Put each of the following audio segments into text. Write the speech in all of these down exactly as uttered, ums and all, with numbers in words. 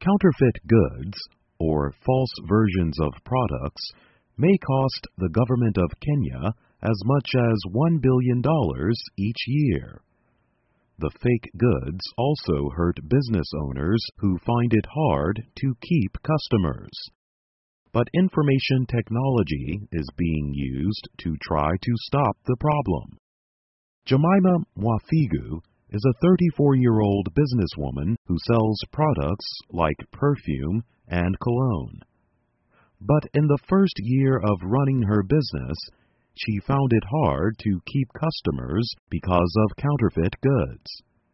Counterfeit goods, or false versions of products, may cost the government of Kenya as much as one billion dollars each year. The fake goods also hurt business owners who find it hard to keep customers. But information technology is being used to try to stop the problem. Jemima Mwafigu is a thirty-four-year-old businesswoman who sells products like perfume and cologne. But in the first year of running her business, she found it hard to keep customers because of counterfeit goods.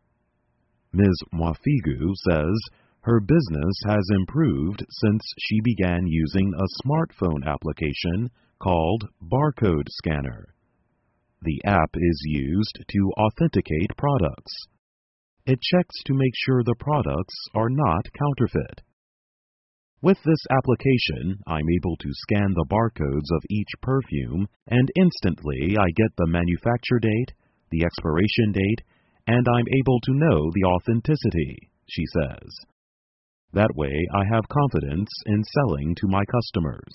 Miz Mwafigu says her business has improved since she began using a smartphone application called Barcode Scanner. The app is used to authenticate products. It checks to make sure the products are not counterfeit. With this application, I'm able to scan the barcodes of each perfume, and instantly I get the manufacture date, the expiration date, and I'm able to know the authenticity, she says. That way, I have confidence in selling to my customers.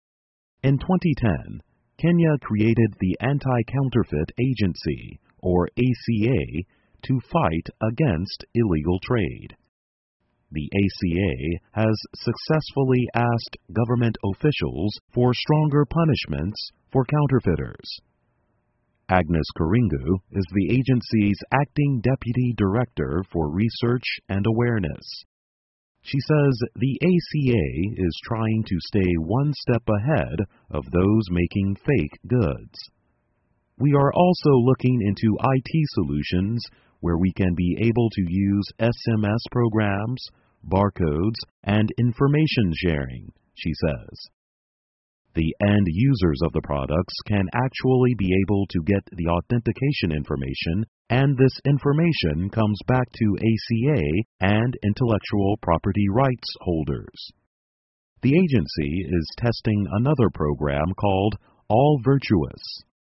In twenty ten, Kenya created the Anti-Counterfeit Agency, or A C A, to fight against illegal trade. The A C A has successfully asked government officials for stronger punishments for counterfeiters. Agnes Karingu is the agency's acting deputy director for research and awareness. She says the A C A is trying to stay one step ahead of those making fake goods. We are also looking into I T solutions where we can be able to use S M S programs, barcodes, and information sharing, she says. The end users of the products can actually be able to get the authentication information, and this information comes back to A C A and intellectual property rights holders. The agency is testing another program called All Virtuous.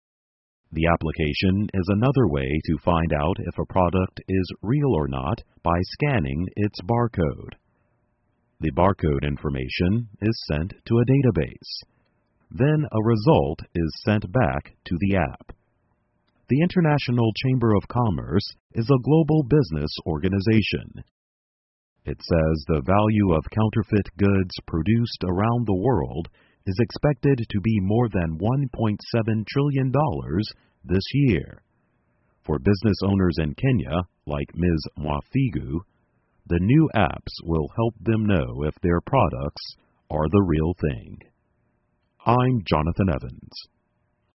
The application is another way to find out if a product is real or not by scanning its barcode. The barcode information is sent to a database. Then a result is sent back to the app. The International Chamber of Commerce is a global business organization. It says the value of counterfeit goods produced around the world is expected to be more than one point seven trillion dollars this year. For business owners in Kenya, like Miz Mwafigu, the new apps will help them know if their products are the real thing. I'm Jonathan Evans.